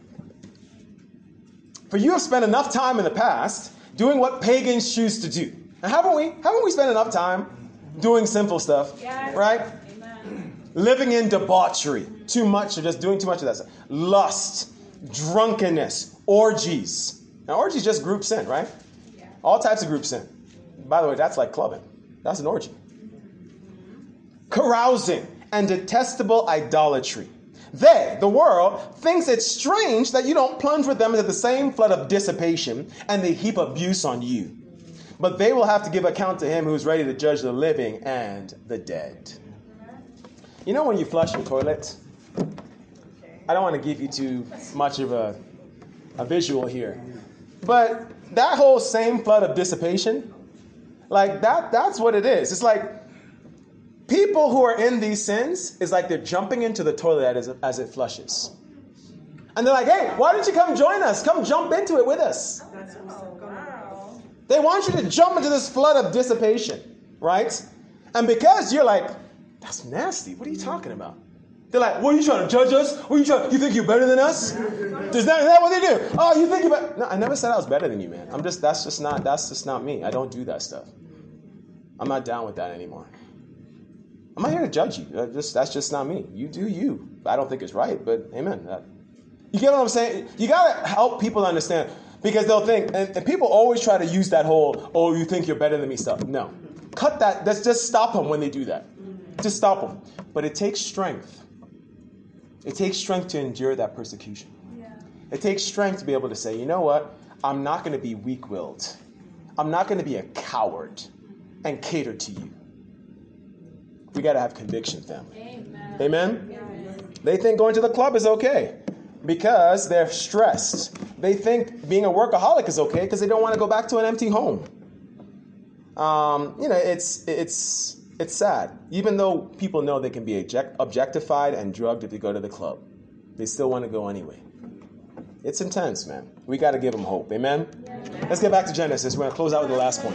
For you have spent enough time in the past doing what pagans choose to do. Now, haven't we? Haven't we spent enough time doing sinful stuff? Yes. Right? Amen. Living in debauchery. Too much, or just doing too much of that stuff. Lust, drunkenness, orgies. Now, orgies just group sin, right? Yeah. All types of group sin. By the way, that's like clubbing. That's an orgy. Carousing and detestable idolatry. They, the world, thinks it's strange that you don't plunge with them into the same flood of dissipation and they heap abuse on you. But they will have to give account to him who is ready to judge the living and the dead. You know when you flush your toilet? I don't want to give you too much of a visual here. But that whole same flood of dissipation, that's what it is. It's like people who are in these sins is like they're jumping into the toilet as it flushes. And they're like, hey, why don't you come join us? Come jump into it with us. Wow. They want you to jump into this flood of dissipation, right? And because you're like, that's nasty. What are you talking about? They're like, what are you trying to judge us? You think you're better than us? Is that what they do? Oh, you think you're better? No, I never said I was better than you, man. That's just not me. I don't do that stuff. I'm not down with that anymore. I'm not here to judge you. That's just not me. You do you. I don't think it's right, but amen. You get what I'm saying? You got to help people understand, because they'll think, and people always try to use that whole, oh, you think you're better than me stuff. No. Cut that. Let's just stop them when they do that. Just stop them. But it takes strength. It takes strength to endure that persecution. Yeah. It takes strength to be able to say, you know what? I'm not going to be weak-willed. I'm not going to be a coward and cater to you. We got to have conviction, family. Amen. Amen? Yes. They think going to the club is okay because they're stressed. They think being a workaholic is okay because they don't want to go back to an empty home. It's sad. Even though people know they can be objectified and drugged if they go to the club, they still want to go anyway. It's intense, man. We got to give them hope. Amen? Let's get back to Genesis. We're going to close out with the last point.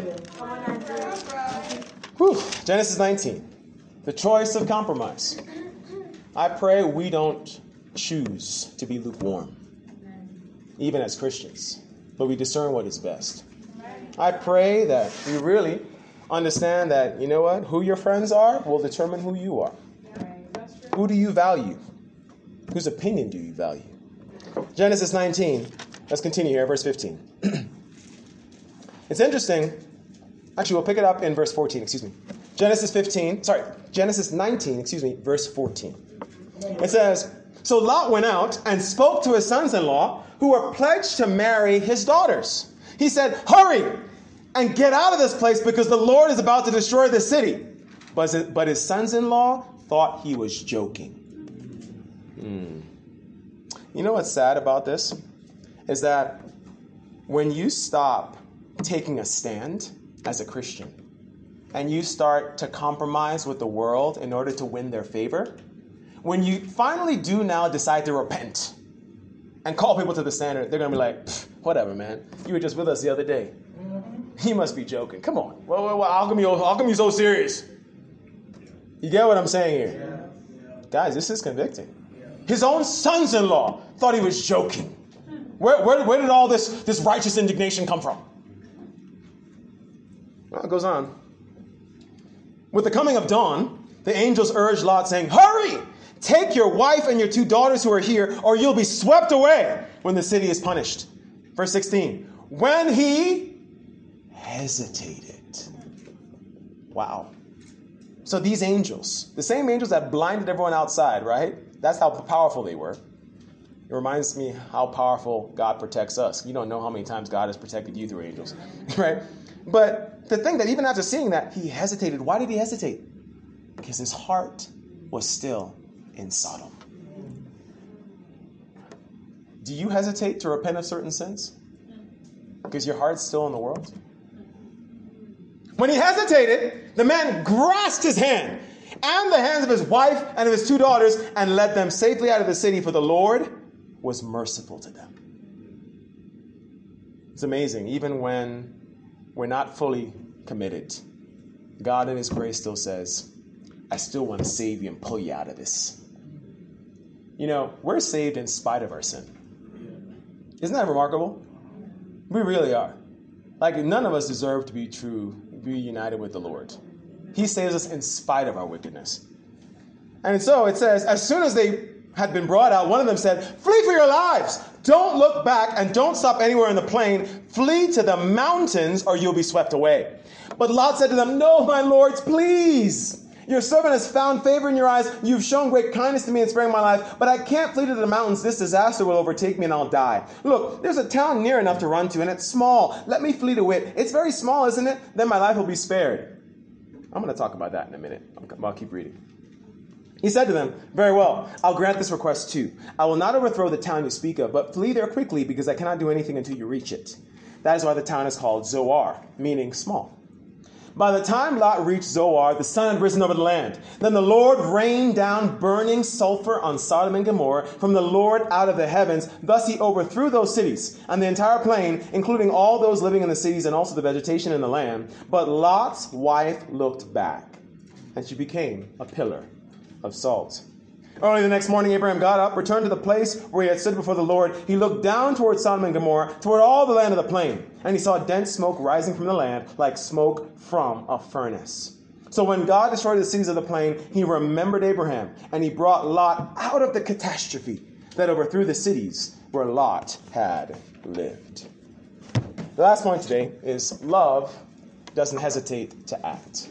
Genesis 19. The choice of compromise. I pray we don't choose to be lukewarm, even as Christians, but we discern what is best. I pray that we really understand that, you know what, who your friends are will determine who you are. Who do you value? Whose opinion do you value? Genesis 19, let's continue here, verse 15. It's interesting. Actually, we'll pick it up in verse 14, Genesis 19, verse 14. It says, so Lot went out and spoke to his sons-in-law who were pledged to marry his daughters. He said, hurry and get out of this place because the Lord is about to destroy the city. But his sons-in-law thought he was joking. You know what's sad about this? Is that when you stop taking a stand as a Christian and you start to compromise with the world in order to win their favor, when you finally do now decide to repent and call people to the standard, they're going to be like, whatever, man. You were just with us the other day. He must be joking. Come on. Well, how come you so serious? You get what I'm saying here? Guys, this is convicting. His own sons-in-law thought he was joking. Where did all this righteous indignation come from? Well, it goes on. With the coming of dawn, the angels urged Lot, saying, hurry! Take your wife and your 2 daughters who are here, or you'll be swept away when the city is punished. Verse 16. When he hesitated. Wow. So these angels, the same angels that blinded everyone outside, right? That's how powerful they were. It reminds me how powerful God protects us. You don't know how many times God has protected you through angels, right? But the thing that even after seeing that, he hesitated. Why did he hesitate? Because his heart was still in Sodom. Do you hesitate to repent of certain sins? Because your heart's still in the world? When he hesitated, the man grasped his hand and the hands of his wife and of his 2 daughters and led them safely out of the city, for the Lord was merciful to them. It's amazing. Even when we're not fully committed, God in his grace still says, I still want to save you and pull you out of this. You know, we're saved in spite of our sin. Isn't that remarkable? We really are. Like, none of us deserve to be united with the Lord. He saves us in spite of our wickedness. And so it says, as soon as they had been brought out, one of them said, flee for your lives. Don't look back and don't stop anywhere in the plain. Flee to the mountains or you'll be swept away. But Lot said to them, no, my lords, please. Your servant has found favor in your eyes. You've shown great kindness to me in sparing my life, but I can't flee to the mountains. This disaster will overtake me and I'll die. Look, there's a town near enough to run to, and it's small. Let me flee to it. It's very small, isn't it? Then my life will be spared. I'm going to talk about that in a minute. I'll keep reading. He said to them, very well, I'll grant this request too. I will not overthrow the town you speak of, but flee there quickly because I cannot do anything until you reach it. That is why the town is called Zoar, meaning small. By the time Lot reached Zoar, the sun had risen over the land. Then the Lord rained down burning sulfur on Sodom and Gomorrah from the Lord out of the heavens. Thus he overthrew those cities and the entire plain, including all those living in the cities and also the vegetation in the land. But Lot's wife looked back, and she became a pillar of salt. Early the next morning, Abraham got up, returned to the place where he had stood before the Lord. He looked down toward Sodom and Gomorrah, toward all the land of the plain, and he saw dense smoke rising from the land like smoke from a furnace. So when God destroyed the cities of the plain, he remembered Abraham, and he brought Lot out of the catastrophe that overthrew the cities where Lot had lived. The last point today is love doesn't hesitate to act.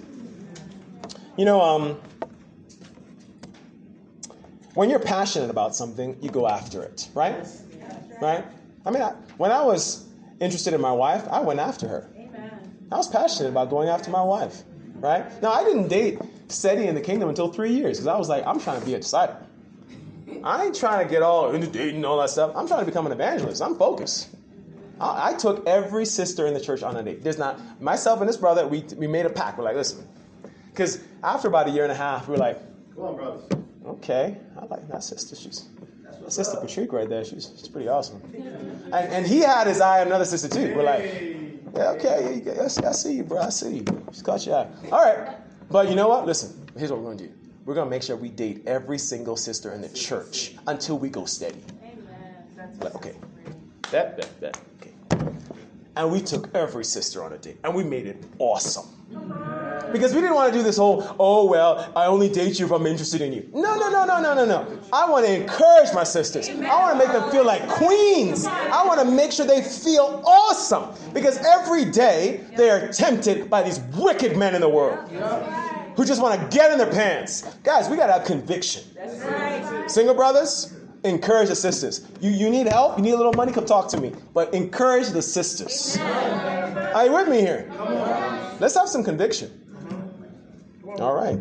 When you're passionate about something, you go after it, right? Right? I mean, when I was interested in my wife, I went after her. Amen. I was passionate about going after my wife, right? Now, I didn't date steady in the kingdom until 3 years because I was like, I'm trying to be a disciple. I ain't trying to get all into dating and all that stuff. I'm trying to become an evangelist. I'm focused. I took every sister in the church on a date. There's not, myself and this brother, we made a pact. We're like, listen, because after about a year and a half, we were like, Come on, brothers. okay, I like that sister. Sister Patrick right there. She's pretty awesome. And he had his eye on another sister too. We're like, yeah, okay, I see you, bro. I see you. Just caught your eye. All right. But you know what? Listen, here's what we're going to do. We're going to make sure we date every single sister in the church until we go steady. Amen. Like, okay. That. Okay. And we took every sister on a date. And we made it awesome. Because we didn't want to do this whole, oh, well, I only date you if I'm interested in you. No. I want to encourage my sisters. I want to make them feel like queens. I want to make sure they feel awesome. Because every day they are tempted by these wicked men in the world who just want to get in their pants. Guys, we got to have conviction. That's right. Single brothers, encourage the sisters. You need help? You need a little money? Come talk to me. But encourage the sisters. Are you with me here? Let's have some conviction. All right.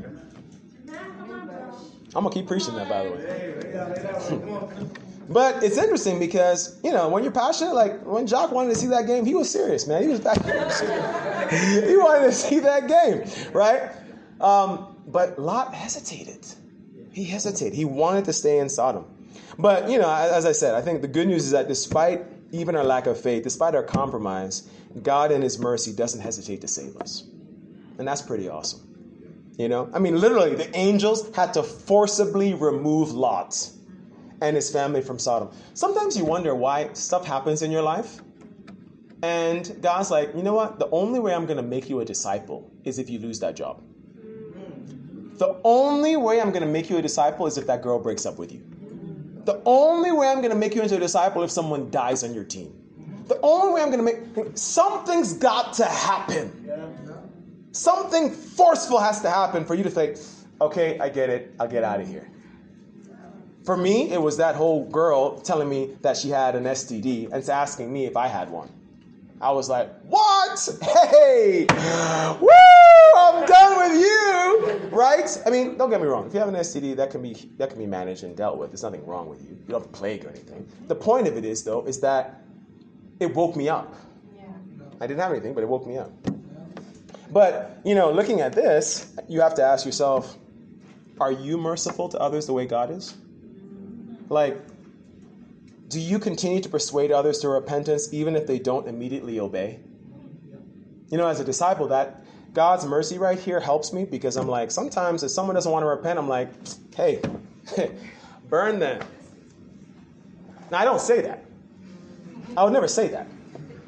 I'm going to keep preaching that, by the way. But it's interesting because, when you're passionate, like when Jock wanted to see that game, he was serious, man. He was back. He wanted to see that game, right? But Lot hesitated. He hesitated. He wanted to stay in Sodom. But, as I said, I think the good news is that despite even our lack of faith, despite our compromise, God in his mercy doesn't hesitate to save us. And that's pretty awesome. Literally, the angels had to forcibly remove Lot and his family from Sodom. Sometimes you wonder why stuff happens in your life. And God's like, you know what? The only way I'm going to make you a disciple is if you lose that job. The only way I'm going to make you a disciple is if that girl breaks up with you. The only way I'm going to make you into a disciple if someone dies on your team. The only way I'm going to make... Something's got to happen. Something forceful has to happen for you to think, okay, I get it. I'll get out of here. For me, it was that whole girl telling me that she had an STD and asking me if I had one. I was like, what? Hey, woo, I'm done with you, right? Don't get me wrong. If you have an STD, that can be managed and dealt with. There's nothing wrong with you. You don't have a plague or anything. The point of it is, though, is that it woke me up. Yeah. I didn't have anything, but it woke me up. But, looking at this, you have to ask yourself, are you merciful to others the way God is? Like, do you continue to persuade others to repentance even if they don't immediately obey? As a disciple, that God's mercy right here helps me because I'm like, sometimes if someone doesn't want to repent, I'm like, hey, burn them. Now, I don't say that. I would never say that.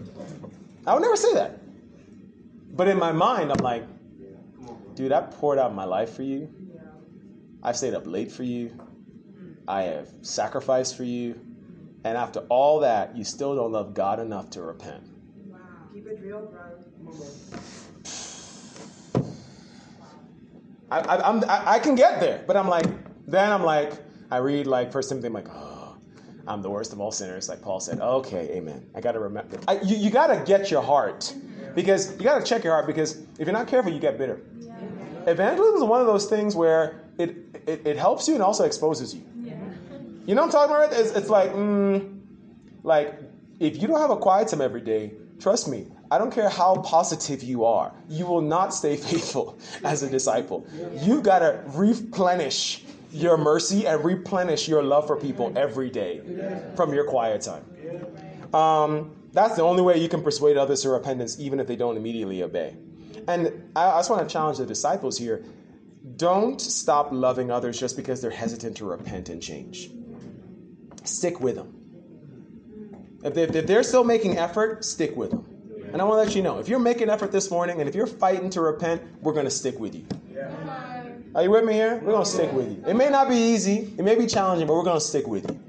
But in my mind, I'm like, dude, I poured out my life for you. I've stayed up late for you. I have sacrificed for you. And after all that, you still don't love God enough to repent. Wow. Keep it real, bro. I can get there, but I'm like, I read like 1 Timothy, I'm like, oh, I'm the worst of all sinners, like Paul said. Okay, amen. I got to remember. You got to get your heart, because you got to check your heart, because if you're not careful, you get bitter. Yeah. Evangelism is one of those things where it helps you and also exposes you. Yeah. You know what I'm talking about? It's like if you don't have a quiet time every day, trust me, I don't care how positive you are, you will not stay faithful as a disciple. You've got to replenish your mercy and replenish your love for people every day from your quiet time. That's the only way you can persuade others to repentance, even if they don't immediately obey. And I just want to challenge the disciples here. Don't stop loving others just because they're hesitant to repent and change. Stick with them. If they're still making effort, stick with them. And I want to let you know, if you're making effort this morning and if you're fighting to repent, we're going to stick with you. Are you with me here? We're going to stick with you. It may not be easy. It may be challenging, but we're going to stick with you.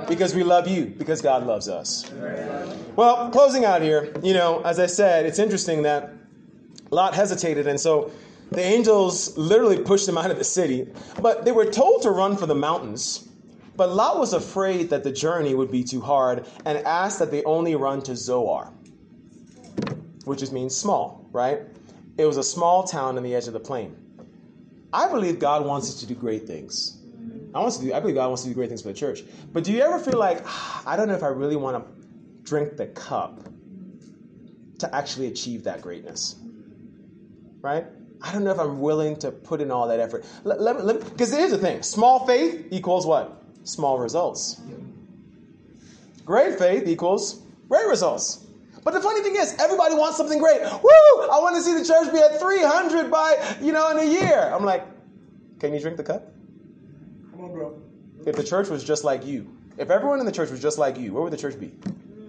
Because we love you, because God loves us. Well, closing out here, as I said, it's interesting that Lot hesitated, and so the angels literally pushed him out of the city. But they were told to run for the mountains. But Lot was afraid that the journey would be too hard and asked that they only run to Zoar, which just means small, right? It was a small town on the edge of the plain. I believe God wants us to do great things. I believe God wants to do great things for the church. But do you ever feel like, I don't know if I really want to drink the cup to actually achieve that greatness? Right? I don't know if I'm willing to put in all that effort. Because here's the thing. Small faith equals what? Small results. Great faith equals great results. But the funny thing is, everybody wants something great. Woo! I want to see the church be at 300 by, in a year. I'm like, can you drink the cup? Come on, bro. If the church was just like you, if everyone in the church was just like you, where would the church be?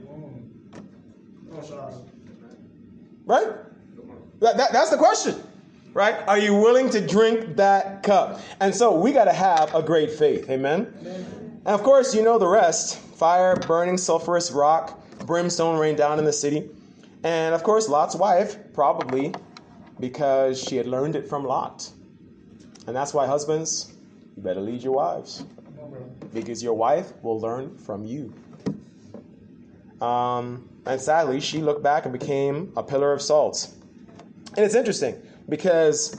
Right? That's the question. Right? Are you willing to drink that cup? And so we got to have a great faith. Amen? And of course, you know the rest. Fire, burning sulfurous rock, brimstone rained down in the city. And of course, Lot's wife, probably because she had learned it from Lot. And that's why, husbands, you better lead your wives. Because your wife will learn from you. And sadly, she looked back and became a pillar of salt. And it's interesting because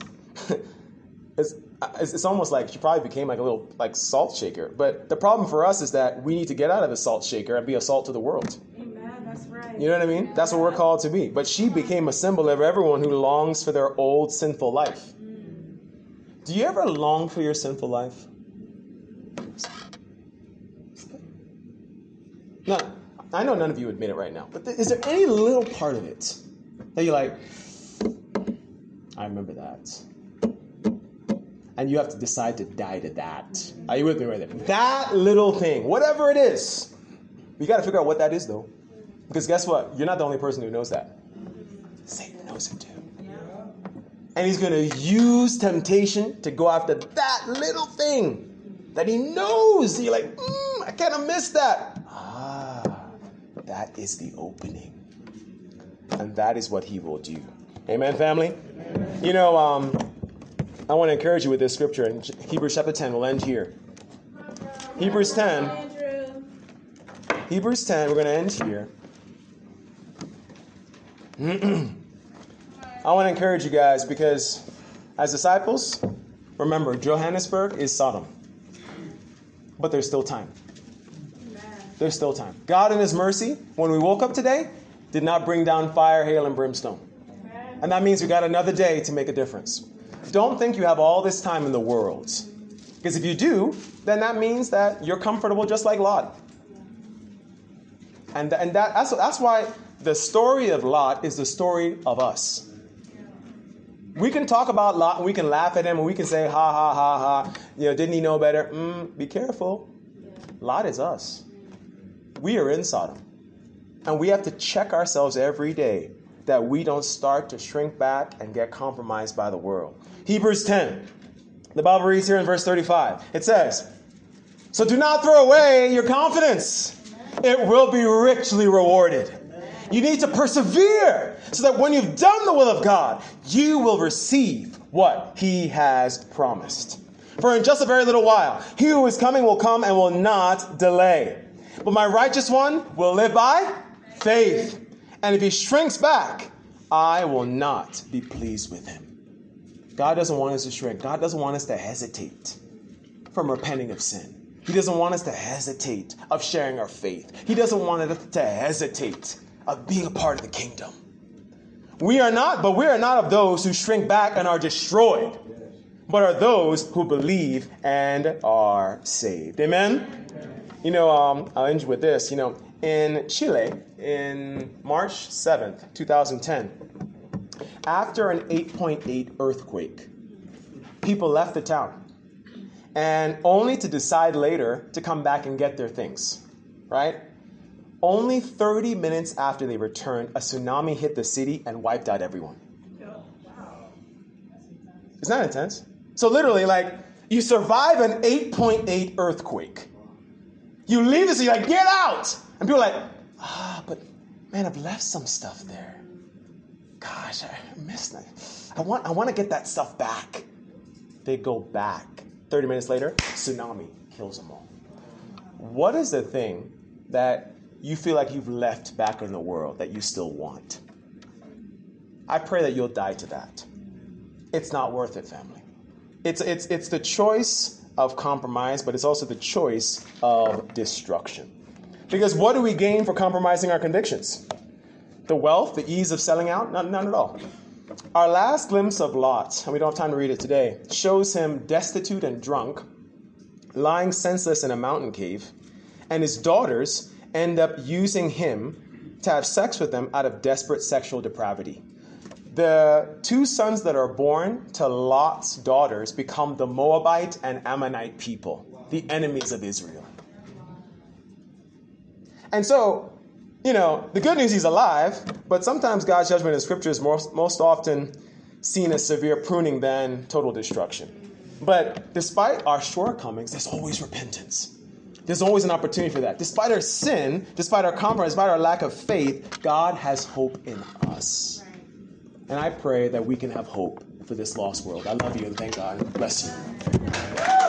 it's almost like she probably became like a little salt shaker. But the problem for us is that we need to get out of the salt shaker and be a salt to the world. Amen. That's right. You know what I mean? That's what we're called to be. But she became a symbol of everyone who longs for their old sinful life. Do you ever long for your sinful life? No, I know none of you admit it right now. But is there any little part of it that you're like, I remember that. And you have to decide to die to that. Are you with me right there? That little thing, whatever it is. You got to figure out what that is, though. Because guess what? You're not the only person who knows that. Satan knows it, too. And he's going to use temptation to go after that little thing that he knows. You're like, I can't have missed that. That is the opening. And that is what he will do. Amen, family? Amen. I want to encourage you with this scripture in Hebrews chapter 10. We'll end here. Hebrews 10. Hebrews 10, we're going to end here. I want to encourage you guys because as disciples, remember, Johannesburg is Sodom. But there's still time. There's still time. God in his mercy, when we woke up today, did not bring down fire, hail, and brimstone. And that means we got another day to make a difference. Don't think you have all this time in the world. Because if you do, then that means that you're comfortable just like Lot. And that's why the story of Lot is the story of us. We can talk about Lot and we can laugh at him and we can say, ha, ha, ha, ha. Didn't he know better? Be careful. Lot is us. We are in Sodom. And we have to check ourselves every day that we don't start to shrink back and get compromised by the world. Hebrews 10. The Bible reads here in verse 35. It says, so do not throw away your confidence. It will be richly rewarded. You need to persevere so that when you've done the will of God, you will receive what he has promised. For in just a very little while, he who is coming will come and will not delay. But my righteous one will live by faith. And if he shrinks back, I will not be pleased with him. God doesn't want us to shrink. God doesn't want us to hesitate from repenting of sin. He doesn't want us to hesitate of sharing our faith. He doesn't want us to hesitate of being a part of the kingdom. We are not of those who shrink back and are destroyed, but are those who believe and are saved. Amen? I'll end with this. In Chile, in March 7th, 2010, after an 8.8 earthquake, people left the town, and only to decide later to come back and get their things, right? Only 30 minutes after they returned, a tsunami hit the city and wiped out everyone. Isn't that intense? So literally, you survive an 8.8 earthquake. You leave this, and you're like, get out! And people are like, but man, I've left some stuff there. Gosh, I missed that. I want to get that stuff back. They go back. 30 minutes later, tsunami kills them all. What is the thing that you feel like you've left back in the world that you still want? I pray that you'll die to that. It's not worth it, family. It's the choice of compromise, but it's also the choice of destruction. Because what do we gain for compromising our convictions? The wealth, the ease of selling out? None at all. Our last glimpse of Lot, and we don't have time to read it today, shows him destitute and drunk, lying senseless in a mountain cave, and his daughters end up using him to have sex with them out of desperate sexual depravity. The two sons that are born to Lot's daughters become the Moabite and Ammonite people, the enemies of Israel. And so, the good news, he's alive, but sometimes God's judgment in Scripture is most often seen as severe pruning than total destruction. But despite our shortcomings, there's always repentance. There's always an opportunity for that. Despite our sin, despite our compromise, despite our lack of faith, God has hope in us. And I pray that we can have hope for this lost world. I love you and thank God. Bless you.